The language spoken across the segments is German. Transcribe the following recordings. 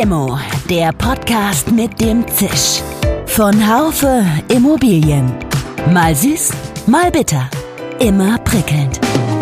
Limo, der Podcast mit dem Zisch. Von Haufe Immobilien. Mal süß, mal bitter. Immer prickelnd.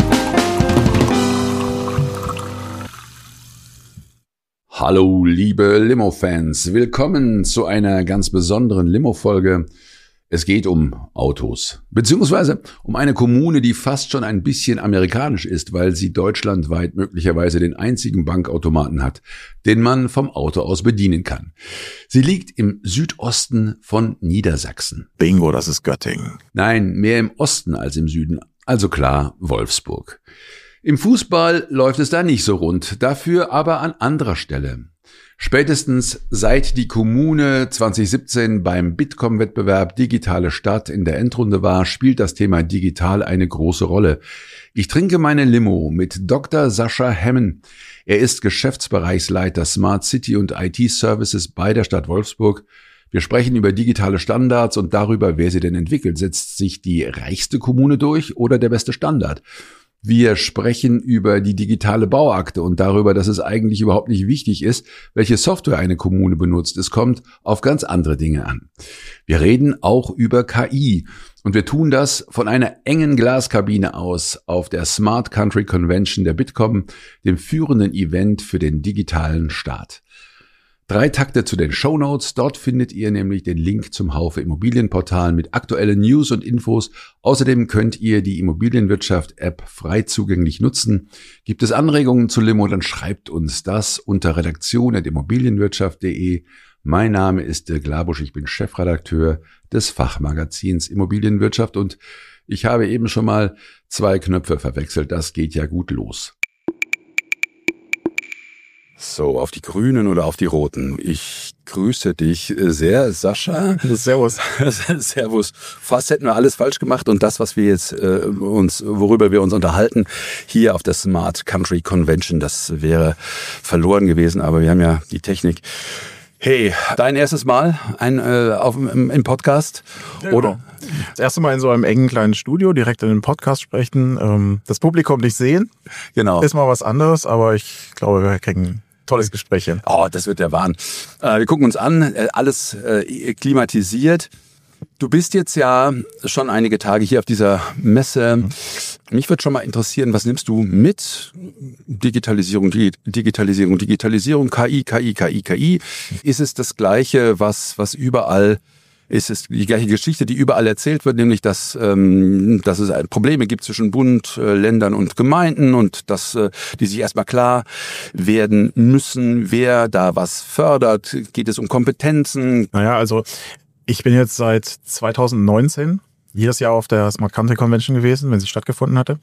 Hallo liebe Limo-Fans, willkommen zu einer ganz besonderen Limo-Folge. Es geht um Autos, beziehungsweise um eine Kommune, die fast schon ein bisschen amerikanisch ist, weil sie deutschlandweit möglicherweise den einzigen Bankautomaten hat, den man vom Auto aus bedienen kann. Sie liegt im Südosten von Niedersachsen. Bingo, das ist Göttingen. Nein, mehr im Osten als im Süden, also klar Wolfsburg. Im Fußball läuft es da nicht so rund, dafür aber an anderer Stelle. Spätestens seit die Kommune 2017 beim Bitkom-Wettbewerb Digitale Stadt in der Endrunde war, spielt das Thema digital eine große Rolle. Ich trinke meine Limo mit Dr. Sascha Hemmen. Er ist Geschäftsbereichsleiter Smart City und IT-Services bei der Stadt Wolfsburg. Wir sprechen über digitale Standards und darüber, wer sie denn entwickelt. Setzt sich die reichste Kommune durch oder der beste Standard? Wir sprechen über die digitale Bauakte und darüber, dass es eigentlich überhaupt nicht wichtig ist, welche Software eine Kommune benutzt. Es kommt auf ganz andere Dinge an. Wir reden auch über KI und wir tun das von einer engen Glaskabine aus auf der Smart Country Convention der Bitkom, dem führenden Event für den digitalen Staat. 3 Takte zu den Shownotes. Dort findet ihr nämlich den Link zum Haufe Immobilienportal mit aktuellen News und Infos. Außerdem könnt ihr die Immobilienwirtschaft-App frei zugänglich nutzen. Gibt es Anregungen zu Limo, dann schreibt uns das unter redaktion@immobilienwirtschaft.de. Mein Name ist Dirk Labusch, ich bin Chefredakteur des Fachmagazins Immobilienwirtschaft und ich habe eben schon mal 2 Knöpfe verwechselt. Das geht ja gut los. So, auf die Grünen oder auf die Roten. Ich grüße dich sehr, Sascha. Servus. Servus. Fast hätten wir alles falsch gemacht und das, was wir jetzt worüber wir uns unterhalten, hier auf der Smart Country Convention, das wäre verloren gewesen, aber wir haben ja die Technik. Hey, dein erstes Mal im Podcast? Ja, oder? Genau. Das erste Mal in so einem engen kleinen Studio, direkt in einem Podcast sprechen, das Publikum nicht sehen. Genau. Ist mal was anderes, aber ich glaube, wir kriegen ein tolles Gespräch hin. Oh, das wird der Wahn. Wir gucken uns an, alles klimatisiert. Du bist jetzt ja schon einige Tage hier auf dieser Messe. Mich würde schon mal interessieren, was nimmst du mit? Digitalisierung, KI. Ist es das Gleiche, was überall, ist es die gleiche Geschichte, die überall erzählt wird, nämlich dass es Probleme gibt zwischen Bund, Ländern und Gemeinden und dass die sich erstmal klar werden müssen, wer da was fördert? Geht es um Kompetenzen? Naja, also ich bin jetzt seit 2019 jedes Jahr auf der Smart Country Convention gewesen, wenn sie stattgefunden hatte.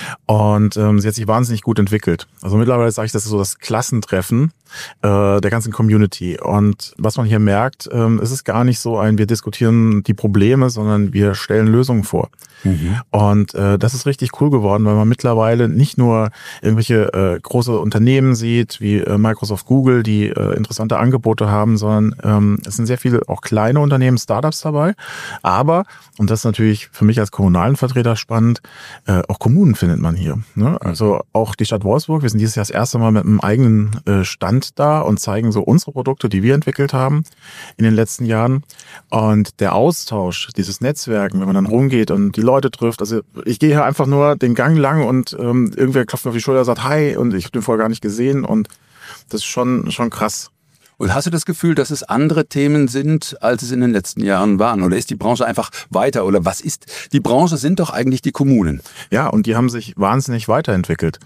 Und sie hat sich wahnsinnig gut entwickelt. Also mittlerweile sage ich, das ist so das Klassentreffen der ganzen Community. Und was man hier merkt, es ist gar nicht so wir diskutieren die Probleme, sondern wir stellen Lösungen vor. Mhm. Und das ist richtig cool geworden, weil man mittlerweile nicht nur irgendwelche große Unternehmen sieht, wie Microsoft, Google, die interessante Angebote haben, sondern es sind sehr viele auch kleine Unternehmen, Startups dabei. Aber, und das ist natürlich für mich als kommunalen Vertreter spannend, auch Kommunen findet man hier. Ne? Also auch die Stadt Wolfsburg, wir sind dieses Jahr das erste Mal mit einem eigenen Stand da und zeigen so unsere Produkte, die wir entwickelt haben in den letzten Jahren. Und der Austausch, dieses Netzwerken, wenn man dann rumgeht und die Leute trifft, also ich gehe hier einfach nur den Gang lang und irgendwer klopft mir auf die Schulter und sagt Hi und ich habe den vorher gar nicht gesehen und das ist schon krass. Und hast du das Gefühl, dass es andere Themen sind, als es in den letzten Jahren waren? Oder ist die Branche einfach weiter? Oder was ist, die Branche sind doch eigentlich die Kommunen. Ja, und die haben sich wahnsinnig weiterentwickelt.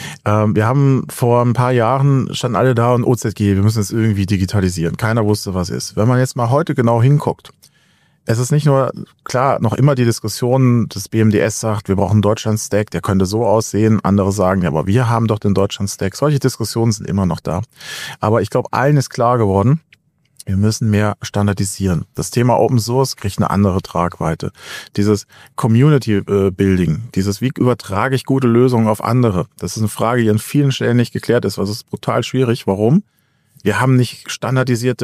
Wir haben vor ein paar Jahren, standen alle da und OZG, wir müssen es irgendwie digitalisieren. Keiner wusste, was ist. Wenn man jetzt mal heute genau hinguckt, es ist nicht nur, klar, noch immer die Diskussion, das BMDS sagt, wir brauchen einen Deutschland-Stack, der könnte so aussehen. Andere sagen, ja, aber wir haben doch den Deutschland-Stack. Solche Diskussionen sind immer noch da. Aber ich glaube, allen ist klar geworden, wir müssen mehr standardisieren. Das Thema Open Source kriegt eine andere Tragweite. Dieses Community Building, dieses wie übertrage ich gute Lösungen auf andere, das ist eine Frage, die an vielen Stellen nicht geklärt ist. Also es ist brutal schwierig. Warum? Wir haben nicht standardisierte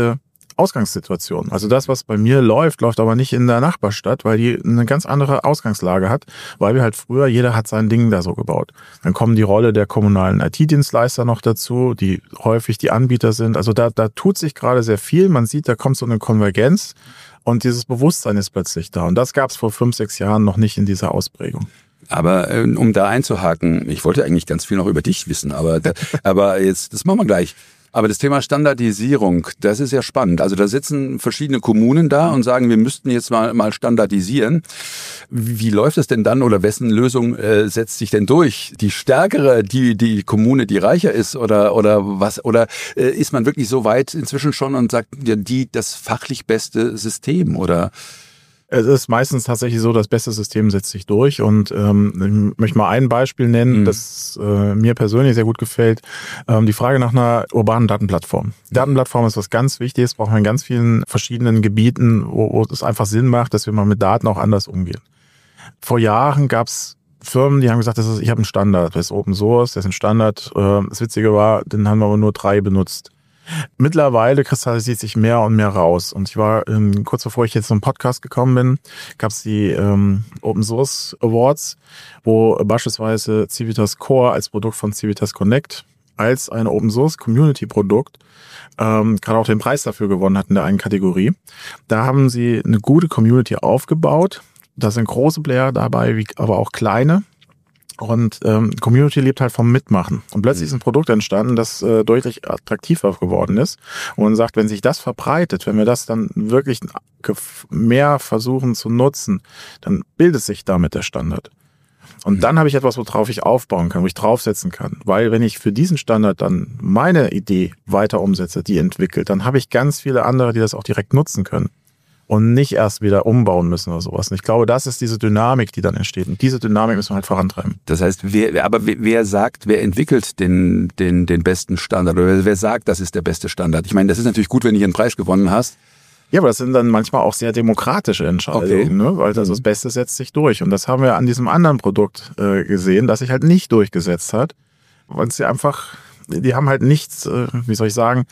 Ausgangssituation. Also das, was bei mir läuft aber nicht in der Nachbarstadt, weil die eine ganz andere Ausgangslage hat, weil wir halt früher, jeder hat sein Ding da so gebaut. Dann kommen die Rolle der kommunalen IT-Dienstleister noch dazu, die häufig die Anbieter sind. Also da tut sich gerade sehr viel. Man sieht, da kommt so eine Konvergenz und dieses Bewusstsein ist plötzlich da. Und das gab es vor 5, 6 Jahren noch nicht in dieser Ausprägung. Aber um da einzuhaken, ich wollte eigentlich ganz viel noch über dich wissen, aber jetzt, das machen wir gleich. Aber das Thema Standardisierung, das ist ja spannend. Also da sitzen verschiedene Kommunen da und sagen, wir müssten jetzt mal standardisieren. Wie läuft es denn dann oder wessen Lösung setzt sich denn durch? Die stärkere, die Kommune, die reicher ist oder was? Oder ist man wirklich so weit inzwischen schon und sagt, ja, das fachlich beste System oder? Es ist meistens tatsächlich so, das beste System setzt sich durch und ich möchte mal ein Beispiel nennen, das mir persönlich sehr gut gefällt. Die Frage nach einer urbanen Datenplattform. Die Datenplattform ist was ganz Wichtiges, brauchen wir in ganz vielen verschiedenen Gebieten, wo es einfach Sinn macht, dass wir mal mit Daten auch anders umgehen. Vor Jahren gab es Firmen, die haben gesagt, ich habe einen Standard, das ist Open Source, das ist ein Standard. Das Witzige war, den haben wir aber nur 3 benutzt. Mittlerweile kristallisiert sich mehr und mehr raus. Und ich war, kurz bevor ich jetzt zum Podcast gekommen bin, gab es die Open Source Awards, wo beispielsweise Civitas Core als Produkt von Civitas Connect als ein Open Source Community Produkt gerade auch den Preis dafür gewonnen hat in der einen Kategorie. Da haben sie eine gute Community aufgebaut. Da sind große Player dabei, aber auch kleine. Und Community lebt halt vom Mitmachen. Und plötzlich ist ein Produkt entstanden, das deutlich attraktiver geworden ist. Und man sagt, wenn sich das verbreitet, wenn wir das dann wirklich mehr versuchen zu nutzen, dann bildet sich damit der Standard. Und dann habe ich etwas, worauf ich aufbauen kann, wo ich draufsetzen kann. Weil wenn ich für diesen Standard dann meine Idee weiter umsetze, die entwickelt, dann habe ich ganz viele andere, die das auch direkt nutzen können. Und nicht erst wieder umbauen müssen oder sowas. Und ich glaube, das ist diese Dynamik, die dann entsteht. Und diese Dynamik müssen wir halt vorantreiben. Das heißt, wer entwickelt den besten Standard? Oder wer sagt, das ist der beste Standard? Ich meine, das ist natürlich gut, wenn du hier einen Preis gewonnen hast. Ja, aber das sind dann manchmal auch sehr demokratische Entscheidungen, okay. Ne? Weil das Beste setzt sich durch. Und das haben wir an diesem anderen Produkt gesehen, das sich halt nicht durchgesetzt hat. Weil sie einfach, die haben halt nichts, wie soll ich sagen,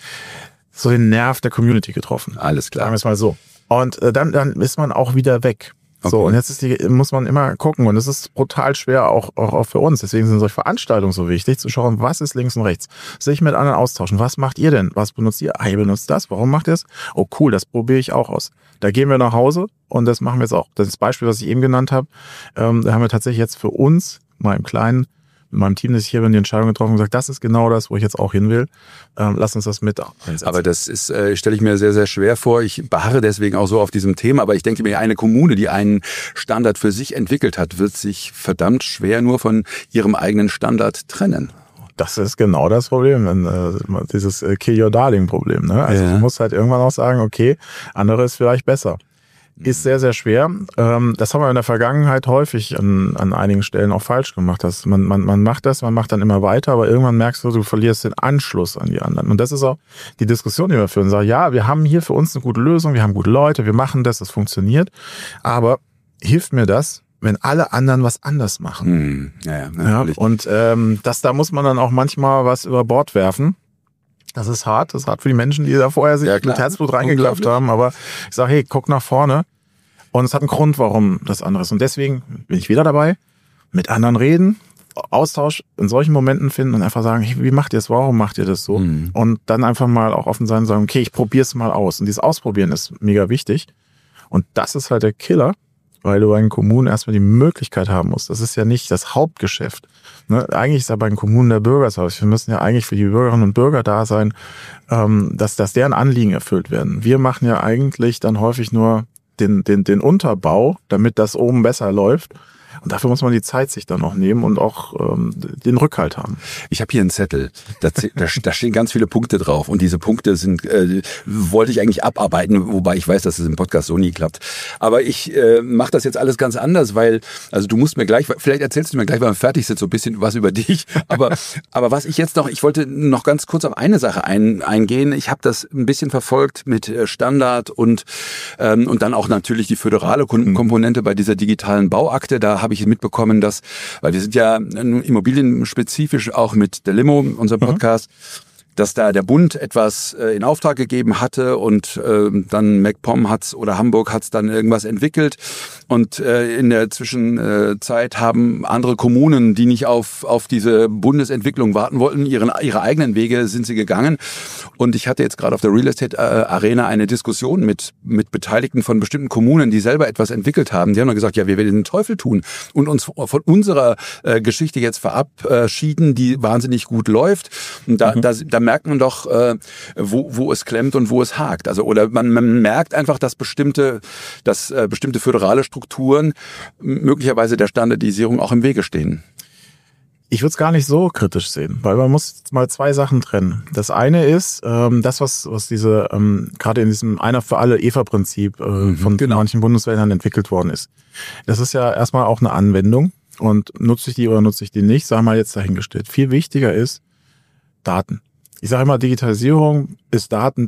so den Nerv der Community getroffen. Alles klar. Sagen wir es mal so. Und dann ist man auch wieder weg. Okay. So, und jetzt muss man immer gucken. Und es ist brutal schwer, auch für uns. Deswegen sind solche Veranstaltungen so wichtig, zu schauen, was ist links und rechts. Sich mit anderen austauschen. Was macht ihr denn? Was benutzt ihr? Ihr benutzt das. Warum macht ihr es? Oh cool, das probiere ich auch aus. Da gehen wir nach Hause und das machen wir jetzt auch. Das Beispiel, was ich eben genannt habe, da haben wir tatsächlich jetzt für uns, mal im Kleinen, mit meinem Team, das ich hier bin, die Entscheidung getroffen und gesagt, das ist genau das, wo ich jetzt auch hin will. Lass uns das mit einsetzen. Aber das ist, stelle ich mir sehr, sehr schwer vor. Ich beharre deswegen auch so auf diesem Thema. Aber ich denke mir, eine Kommune, die einen Standard für sich entwickelt hat, wird sich verdammt schwer nur von ihrem eigenen Standard trennen. Das ist genau das Problem, dieses Kill Your Darling Problem. Ne? Also du musst halt irgendwann auch sagen, okay, andere ist vielleicht besser. Ist sehr, sehr schwer. Das haben wir in der Vergangenheit häufig an einigen Stellen auch falsch gemacht. Man macht das, man macht dann immer weiter, aber irgendwann merkst du verlierst den Anschluss an die anderen. Und das ist auch die Diskussion, die wir führen. Sagen, ja, wir haben hier für uns eine gute Lösung, wir haben gute Leute, wir machen das funktioniert. Aber hilft mir das, wenn alle anderen was anders machen? Ja, und da muss man dann auch manchmal was über Bord werfen. Das ist hart für die Menschen, die da vorher sich mit Herzblut reingeklopft haben, aber ich sage, hey, guck nach vorne und es hat einen Grund, warum das andere ist und deswegen bin ich wieder dabei, mit anderen reden, Austausch in solchen Momenten finden und einfach sagen, hey, wie macht ihr es, warum macht ihr das so? Und dann einfach mal auch offen sein und sagen, okay, ich probiere es mal aus und dieses Ausprobieren ist mega wichtig und das ist halt der Killer, weil du bei den Kommunen erstmal die Möglichkeit haben musst. Das ist ja nicht das Hauptgeschäft. Ne? Eigentlich ist ja bei den Kommunen der Bürgerservice. Wir müssen ja eigentlich für die Bürgerinnen und Bürger da sein, dass deren Anliegen erfüllt werden. Wir machen ja eigentlich dann häufig nur den Unterbau, damit das oben besser läuft. Und dafür muss man die Zeit sich dann noch nehmen und auch den Rückhalt haben. Ich habe hier einen Zettel, da stehen ganz viele Punkte drauf und diese Punkte wollte ich eigentlich abarbeiten, wobei ich weiß, dass es im Podcast so nie klappt. Aber ich mache das jetzt alles ganz anders, weil, also du musst mir gleich, vielleicht erzählst du mir gleich, wenn wir fertig sind, so ein bisschen was über dich. Aber was ich wollte noch ganz kurz auf eine Sache eingehen. Ich habe das ein bisschen verfolgt mit Standard und dann auch natürlich die föderale Komponente bei dieser digitalen Bauakte. Da habe ich mitbekommen, weil wir sind ja immobilienspezifisch auch mit der Limo, unserem Podcast, dass da der Bund etwas in Auftrag gegeben hatte und dann MacPom hat's oder Hamburg hat's dann irgendwas entwickelt und in der Zwischenzeit haben andere Kommunen, die nicht auf diese Bundesentwicklung warten wollten, ihre eigenen Wege sind sie gegangen. Und ich hatte jetzt gerade auf der Real Estate Arena eine Diskussion mit Beteiligten von bestimmten Kommunen, die selber etwas entwickelt haben. Die haben dann gesagt, ja, wir werden den Teufel tun und uns von unserer Geschichte jetzt verabschieden, die wahnsinnig gut läuft. Und da merkt man doch, wo es klemmt und wo es hakt. Also oder man merkt einfach, dass bestimmte föderale Strukturen möglicherweise der Standardisierung auch im Wege stehen. Ich würde es gar nicht so kritisch sehen, weil man muss mal zwei Sachen trennen. Das eine ist, das, was diese, gerade in diesem Einer für alle EFA-Prinzip von manchen Bundesländern entwickelt worden ist. Das ist ja erstmal auch eine Anwendung und nutze ich die oder nutze ich die nicht, sagen wir mal jetzt dahingestellt. Viel wichtiger ist Daten. Ich sage immer, Digitalisierung ist Daten.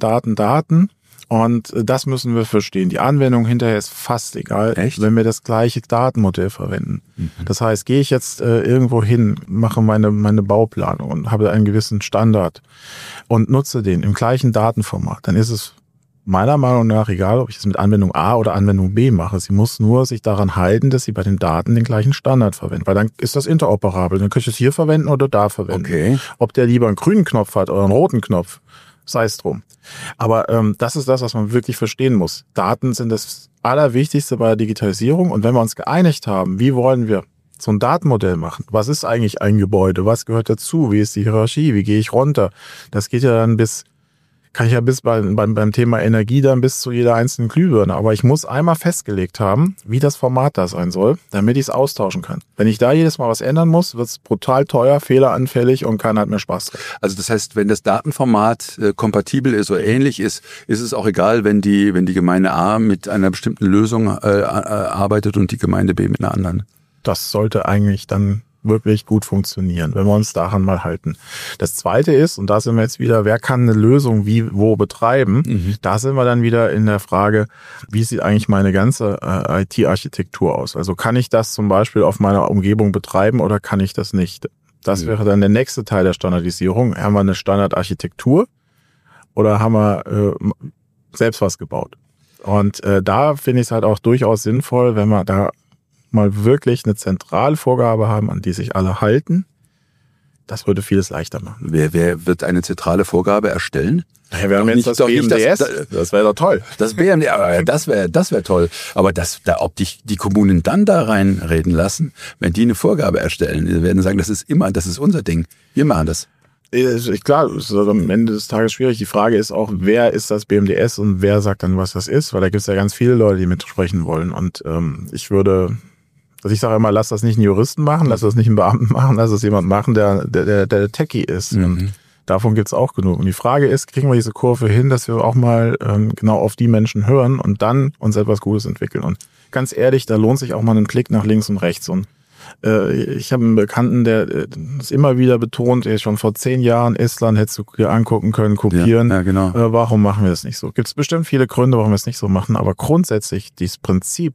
Und das müssen wir verstehen. Die Anwendung hinterher ist fast egal, wenn wir das gleiche Datenmodell verwenden. Das heißt, gehe ich jetzt irgendwo hin, mache meine Bauplanung und habe einen gewissen Standard und nutze den im gleichen Datenformat, dann ist es meiner Meinung nach egal, ob ich es mit Anwendung A oder Anwendung B mache. Sie muss nur sich daran halten, dass sie bei den Daten den gleichen Standard verwendet. Weil dann ist das interoperabel. Dann kann ich es hier verwenden oder da verwenden. Okay. Ob der lieber einen grünen Knopf hat oder einen roten Knopf, sei es drum. Aber das ist das, was man wirklich verstehen muss. Daten sind das Allerwichtigste bei der Digitalisierung. Und wenn wir uns geeinigt haben, wie wollen wir so ein Datenmodell machen? Was ist eigentlich ein Gebäude? Was gehört dazu? Wie ist die Hierarchie? Wie gehe ich runter? Das geht ja dann kann ich ja bis beim Thema Energie dann bis zu jeder einzelnen Glühbirne. Aber ich muss einmal festgelegt haben, wie das Format da sein soll, damit ich es austauschen kann. Wenn ich da jedes Mal was ändern muss, wird es brutal teuer, fehleranfällig und keiner hat mehr Spaß dran. Also das heißt, wenn das Datenformat kompatibel ist oder ähnlich ist, ist es auch egal, wenn die Gemeinde A mit einer bestimmten Lösung arbeitet und die Gemeinde B mit einer anderen. Das sollte eigentlich dann wirklich gut funktionieren, wenn wir uns daran mal halten. Das Zweite ist, und da sind wir jetzt wieder, wer kann eine Lösung wie, wo betreiben? Da sind wir dann wieder in der Frage, wie sieht eigentlich meine ganze IT-Architektur aus? Also kann ich das zum Beispiel auf meiner Umgebung betreiben oder kann ich das nicht? Das wäre dann der nächste Teil der Standardisierung. Haben wir eine Standardarchitektur oder haben wir selbst was gebaut? Und da finde ich es halt auch durchaus sinnvoll, wenn wir da mal wirklich eine zentrale Vorgabe haben, an die sich alle halten. Das würde vieles leichter machen. Wer wird eine zentrale Vorgabe erstellen? Ja, wir haben jetzt das BMDS. Das wäre doch toll. Das BMDS, das wäre toll. Aber ob die Kommunen dann da reinreden lassen, wenn die eine Vorgabe erstellen, die werden sagen, das ist unser Ding. Wir machen das. Klar, es ist am Ende des Tages schwierig. Die Frage ist auch, wer ist das BMDS und wer sagt dann, was das ist? Weil da gibt es ja ganz viele Leute, die mitsprechen wollen. Und ich sage immer, lass das nicht einen Juristen machen, lass das nicht einen Beamten machen, lass das jemand machen, der Techie ist. Und davon gibt's auch genug. Und die Frage ist, kriegen wir diese Kurve hin, dass wir auch mal genau auf die Menschen hören und dann uns etwas Gutes entwickeln. Und ganz ehrlich, da lohnt sich auch mal ein Blick nach links und rechts. Und ich habe einen Bekannten, der das immer wieder betont, schon vor 10 Jahren, Estland hättest du dir angucken können, kopieren. Ja, genau. Warum machen wir das nicht so? Gibt's bestimmt viele Gründe, warum wir es nicht so machen, aber grundsätzlich dieses Prinzip,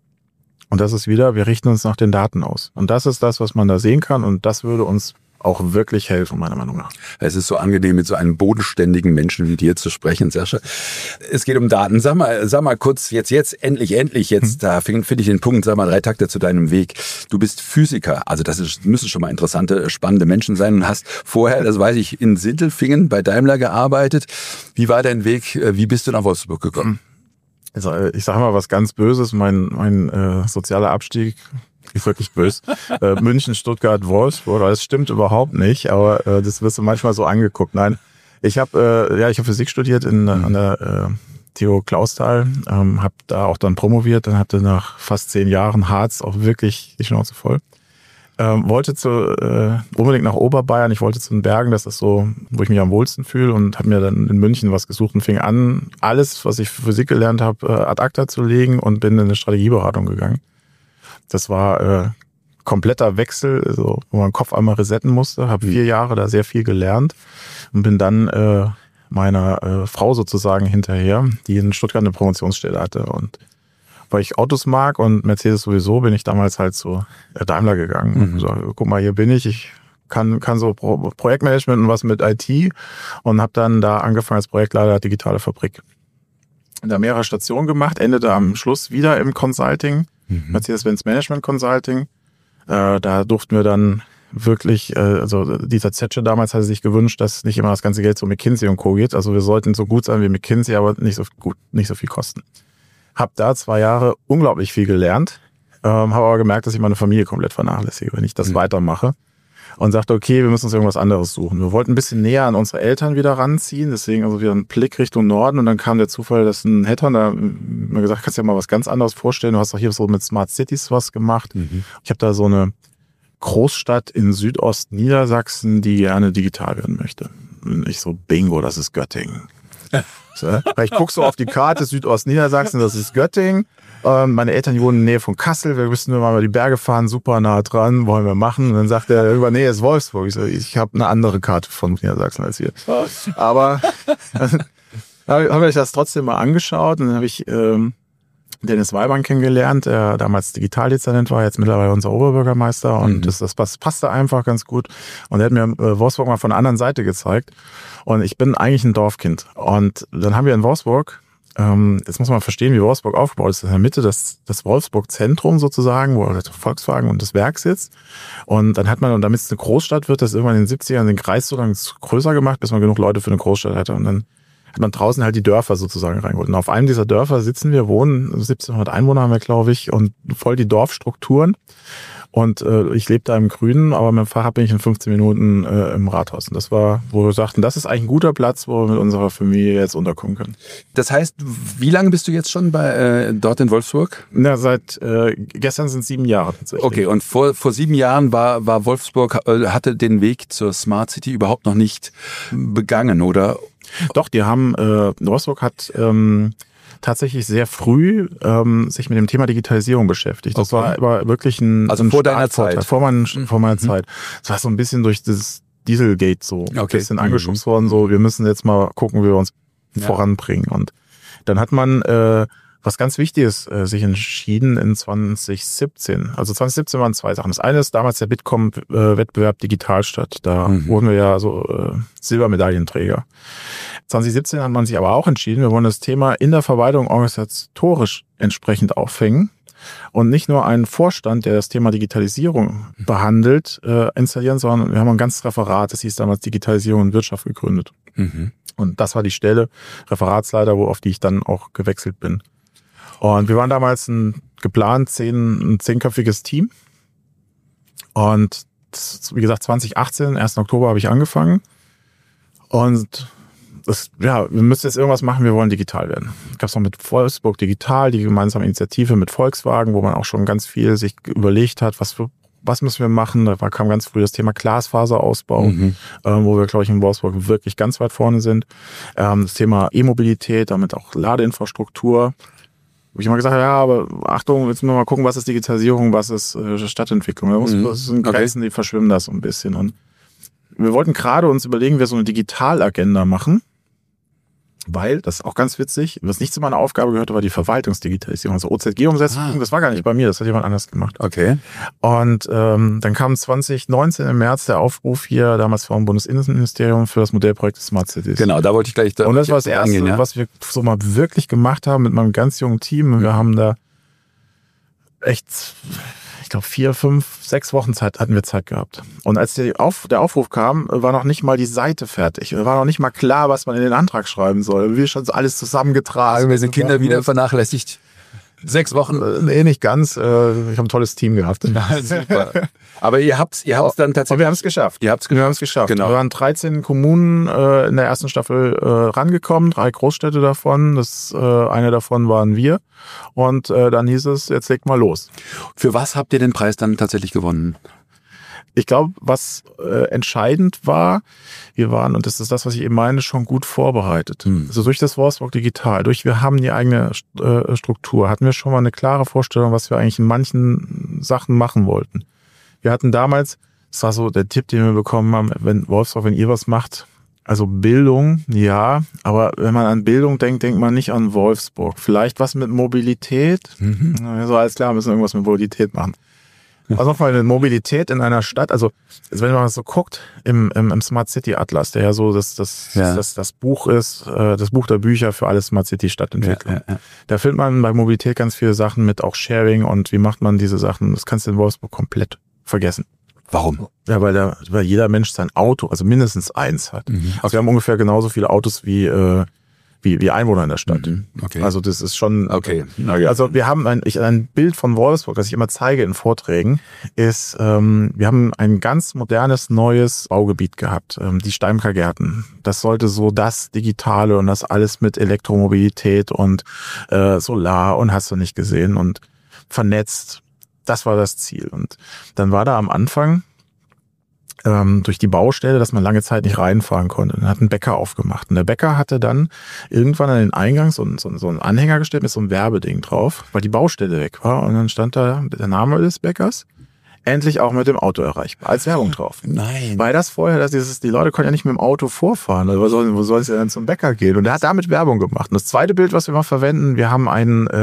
und das ist wieder, wir richten uns nach den Daten aus. Und das ist das, was man da sehen kann. Und das würde uns auch wirklich helfen, meiner Meinung nach. Es ist so angenehm, mit so einem bodenständigen Menschen wie dir zu sprechen, Sascha. Es geht um Daten. Sag mal kurz, jetzt, endlich, da finde ich den Punkt, 3 Takte zu deinem Weg. Du bist Physiker. Also müssen schon mal interessante, spannende Menschen sein und hast vorher, das weiß ich, in Sindelfingen bei Daimler gearbeitet. Wie war dein Weg? Wie bist du nach Wolfsburg gekommen? Also ich sage mal was ganz Böses, mein sozialer Abstieg ist wirklich böse. München, Stuttgart, Wolfsburg, das stimmt überhaupt nicht, aber das wirst du manchmal so angeguckt. Nein, ich habe Physik studiert an der TU Clausthal, habe da auch dann promoviert, dann hatte nach fast 10 Jahren Harz auch wirklich die Schnauze voll. Wollte unbedingt nach Oberbayern, ich wollte zu den Bergen, das ist so, wo ich mich am wohlsten fühle und habe mir dann in München was gesucht und fing an, alles, was ich für Physik gelernt habe, ad acta zu legen und bin in eine Strategieberatung gegangen. Das war kompletter Wechsel, also, wo man den Kopf einmal resetten musste, habe 4 Jahre da sehr viel gelernt und bin dann meiner Frau sozusagen hinterher, die in Stuttgart eine Promotionsstelle hatte, und weil ich Autos mag und Mercedes sowieso, bin ich damals halt zu Daimler gegangen und gesagt, guck mal, hier bin ich kann so Projektmanagement und was mit IT und habe dann da angefangen als Projektleiter Digitale Fabrik. Da mehrere Stationen gemacht, endete am Schluss wieder im Consulting, Mercedes-Benz Management Consulting. Da durften wir dann wirklich, also Dieter Zetsche damals hatte sich gewünscht, dass nicht immer das ganze Geld zu McKinsey und Co. geht. Also wir sollten so gut sein wie McKinsey, aber nicht so viel kosten. Hab da 2 Jahre unglaublich viel gelernt, habe aber gemerkt, dass ich meine Familie komplett vernachlässige, wenn ich das weitermache. Und sagte, okay, wir müssen uns irgendwas anderes suchen. Wir wollten ein bisschen näher an unsere Eltern wieder ranziehen, deswegen also wieder einen Blick Richtung Norden. Und dann kam der Zufall, dass ein Headhunter mir gesagt, kannst dir mal was ganz anderes vorstellen. Du hast doch hier so mit Smart Cities was gemacht. Ich habe da so eine Großstadt in Südostniedersachsen, die gerne digital werden möchte. Und ich so, bingo, das ist Göttingen. So, ich gucke so auf die Karte Südostniedersachsen, das ist Göttingen. Meine Eltern, die wohnen in der Nähe von Kassel, wir müssen nur mal über die Berge fahren, super nah dran, wollen wir machen. Und dann sagt er irgendwann, nee, ist Wolfsburg. Ich so, ich habe eine andere Karte von Niedersachsen als hier. Aber habe ich das trotzdem mal angeschaut und dann habe ich Dennis Weilmann kennengelernt, der damals Digitaldezernent war, jetzt mittlerweile unser Oberbürgermeister und das passte einfach ganz gut. Und er hat mir Wolfsburg mal von der anderen Seite gezeigt und ich bin eigentlich ein Dorfkind. Und dann haben wir in Wolfsburg, jetzt muss man verstehen, wie Wolfsburg aufgebaut ist. In der Mitte das Wolfsburg-Zentrum sozusagen, wo der Volkswagen und das Werk sitzt. Und dann hat man, und damit es eine Großstadt wird, das irgendwann in den 70ern den Kreis so lange größer gemacht, bis man genug Leute für eine Großstadt hatte. Und dann hat man draußen halt die Dörfer sozusagen reingeholt. Und auf einem dieser Dörfer sitzen wir, wohnen, 1700 Einwohner haben wir, glaube ich, und voll die Dorfstrukturen. Und ich lebe da im Grünen, aber mit dem Fahrrad bin ich in 15 Minuten im Rathaus. Und das war, wo wir sagten, das ist eigentlich ein guter Platz, wo wir mit unserer Familie jetzt unterkommen können. Das heißt, wie lange bist du jetzt schon dort in Wolfsburg? Na, seit gestern sind 7 Jahre tatsächlich. Okay, und vor 7 Jahren war Wolfsburg, hatte den Weg zur Smart City überhaupt noch nicht begangen, oder? Doch, die haben, Wolfsburg hat tatsächlich sehr früh sich mit dem Thema Digitalisierung beschäftigt. Das war aber wirklich ein vor deiner Zeit. Vor meiner Zeit. Das war so ein bisschen durch das Dieselgate so ein bisschen angeschubst worden, so wir müssen jetzt mal gucken, wie wir uns voranbringen. Und dann hat man was ganz Wichtiges sich entschieden in 2017. Also 2017 waren 2 Sachen. Das eine ist damals der Bitkom-Wettbewerb Digitalstadt. Da wurden wir ja so Silbermedaillenträger. 2017 hat man sich aber auch entschieden, wir wollen das Thema in der Verwaltung organisatorisch entsprechend aufhängen und nicht nur einen Vorstand, der das Thema Digitalisierung behandelt, installieren, sondern wir haben ein ganzes Referat, das hieß damals Digitalisierung und Wirtschaft, gegründet. Und das war die Stelle, Referatsleiter, auf die ich dann auch gewechselt bin. Und wir waren damals ein 10-köpfiges Team. Und wie gesagt, 2018, 1. Oktober habe ich angefangen. Und wir müssen jetzt irgendwas machen, wir wollen digital werden. Gab es noch mit Wolfsburg Digital, die gemeinsame Initiative mit Volkswagen, wo man auch schon ganz viel sich überlegt hat, was müssen wir machen. Da kam ganz früh das Thema Glasfaserausbau, wo wir, glaube ich, in Wolfsburg wirklich ganz weit vorne sind. Das Thema E-Mobilität, damit auch Ladeinfrastruktur. Wo ich immer gesagt habe, ja, aber Achtung, jetzt müssen wir mal gucken, was ist Digitalisierung, was ist Stadtentwicklung. Das sind Grenzen, die verschwimmen das so ein bisschen. Und wir wollten gerade uns überlegen, wir so eine Digitalagenda machen, weil, das ist auch ganz witzig, was nicht zu meiner Aufgabe gehörte, war die Verwaltungsdigitalisierung, also OZG-Umsetzung, das war gar nicht bei mir, das hat jemand anders gemacht. Okay. Und dann kam 2019 im März der Aufruf hier, damals vom Bundesinnenministerium, für das Modellprojekt Smart Cities. Genau, da wollte ich gleich und das war das Erste, was wir so mal wirklich gemacht haben mit meinem ganz jungen Team. Wir haben da echt, ich glaube 4, 5, 6 Wochen hatten wir Zeit gehabt. Und als der Aufruf kam, war noch nicht mal die Seite fertig. War noch nicht mal klar, was man in den Antrag schreiben soll. Wir schon so alles zusammengetragen. Wir sind Kinder wieder vernachlässigt. 6 Wochen? Nee, nicht ganz. Ich habe ein tolles Team gehabt. Ja, super. Aber ihr habt's dann tatsächlich... Und wir haben es geschafft. Wir haben es geschafft. Genau. Wir waren 13 Kommunen in der ersten Staffel rangekommen, 3 Großstädte davon. Eine davon waren wir. Und dann hieß es, jetzt legt mal los. Für was habt ihr den Preis dann tatsächlich gewonnen? Ich glaube, was entscheidend war, wir waren, und das ist das, was ich eben meine, schon gut vorbereitet. Also durch das Wolfsburg Digital, wir haben die eigene Struktur, hatten wir schon mal eine klare Vorstellung, was wir eigentlich in manchen Sachen machen wollten. Wir hatten damals, das war so der Tipp, den wir bekommen haben, wenn ihr was macht, also Bildung, ja, aber wenn man an Bildung denkt, denkt man nicht an Wolfsburg. Vielleicht was mit Mobilität. So, alles klar, müssen wir irgendwas mit Mobilität machen. Also nochmal eine Mobilität in einer Stadt, also wenn man so guckt, im Smart City Atlas, der ja so das Buch ist, das Buch der Bücher für alle Smart City Stadtentwicklung. Ja. Da findet man bei Mobilität ganz viele Sachen mit auch Sharing und wie macht man diese Sachen. Das kannst du in Wolfsburg komplett vergessen. Warum? Ja, weil jeder Mensch sein Auto, also mindestens eins hat. Okay. Also wir haben ungefähr genauso viele Autos wie Einwohner in der Stadt. Okay. Also das ist schon... Okay. Also wir haben ein Bild von Wolfsburg, das ich immer zeige in Vorträgen, ist, wir haben ein ganz modernes, neues Baugebiet gehabt, die Steimker-Gärten. Das sollte so das Digitale und das alles mit Elektromobilität und Solar und hast du nicht gesehen und vernetzt. Das war das Ziel. Und dann war da am Anfang durch die Baustelle, dass man lange Zeit nicht reinfahren konnte. Dann hat ein Bäcker aufgemacht. Und der Bäcker hatte dann irgendwann an den Eingang so einen Anhänger gestellt mit so einem Werbeding drauf, weil die Baustelle weg war. Und dann stand da der Name des Bäckers, endlich auch mit dem Auto erreichbar, als Werbung drauf. Nein. Weil das vorher, die Leute konnten ja nicht mit dem Auto vorfahren. Also wo soll es ja dann zum Bäcker gehen? Und er hat damit Werbung gemacht. Und das zweite Bild, was wir mal verwenden, wir haben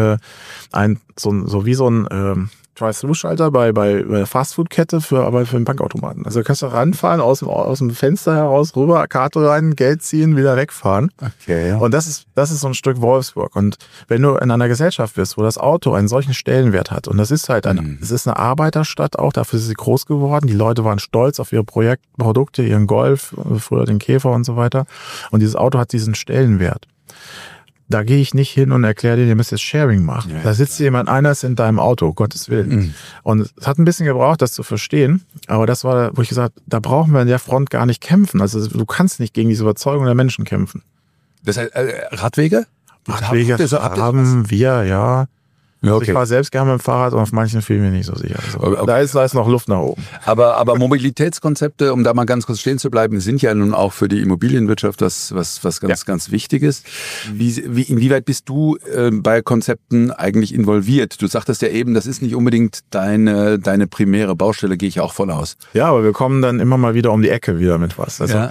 so wie so ein Drive-Thru-Schalter bei Fastfood-Kette aber für einen Bankautomaten. Also du kannst da ranfahren, aus dem Fenster heraus, rüber, Karte rein, Geld ziehen, wieder wegfahren. Okay, ja. Und das ist so ein Stück Wolfsburg. Und wenn du in einer Gesellschaft bist, wo das Auto einen solchen Stellenwert hat, und das ist halt es ist eine Arbeiterstadt auch, dafür ist sie groß geworden. Die Leute waren stolz auf ihre Produkte, ihren Golf, früher den Käfer und so weiter. Und dieses Auto hat diesen Stellenwert. Da gehe ich nicht hin und erkläre dir, ihr müsst jetzt Sharing machen. Ja, da sitzt jemand, einer ist in deinem Auto, Gottes Willen. Und es hat ein bisschen gebraucht, das zu verstehen. Aber das war, wo ich gesagt habe, da brauchen wir an der Front gar nicht kämpfen. Also du kannst nicht gegen diese Überzeugung der Menschen kämpfen. Das heißt, Radwege? Radwege haben wir, ja. Ja, okay. Also ich fahre selbst gerne mit dem Fahrrad und auf manchen fühle ich mich nicht so sicher. Also, da ist noch Luft nach oben. Aber Mobilitätskonzepte, um da mal ganz kurz stehen zu bleiben, sind ja nun auch für die Immobilienwirtschaft was ganz Wichtiges. Inwieweit bist du bei Konzepten eigentlich involviert? Du sagtest ja eben, das ist nicht unbedingt deine primäre Baustelle, gehe ich auch von aus. Ja, aber wir kommen dann immer mal wieder um die Ecke wieder mit was. Also,